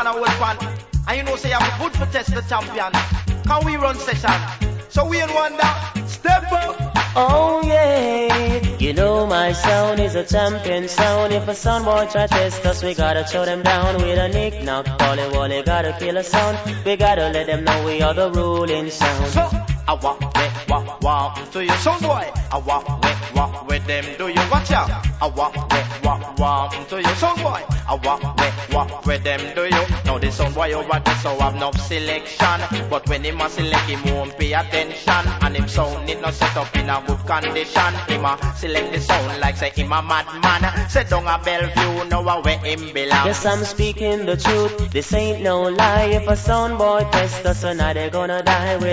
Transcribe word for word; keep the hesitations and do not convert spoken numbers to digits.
man a hold pan. And you know say I'm good for test the champion. Can we run session? So we in wonder, step up. Oh yeah, you know my sound is a champion sound. If a sound boy try test us, we gotta show them down with a nick knock, Polly Wally, gotta kill a sound. We gotta let them know we are the ruling sound. So I walk with walk walk to your sound boy. I walk with walk with them. Do you watch out? I walk with walk walk to your sound boy. I walk with walk with them. Do you? Now the sound boy over there so have no selection. But when him a select, him won't pay attention. And him sound it not set up in a good condition. Him a select the sound like say him a madman. Set down a Bellevue, know where him belong. Yes, I'm speaking the truth. This ain't no lie. If a sound boy test us, so now they gonna die with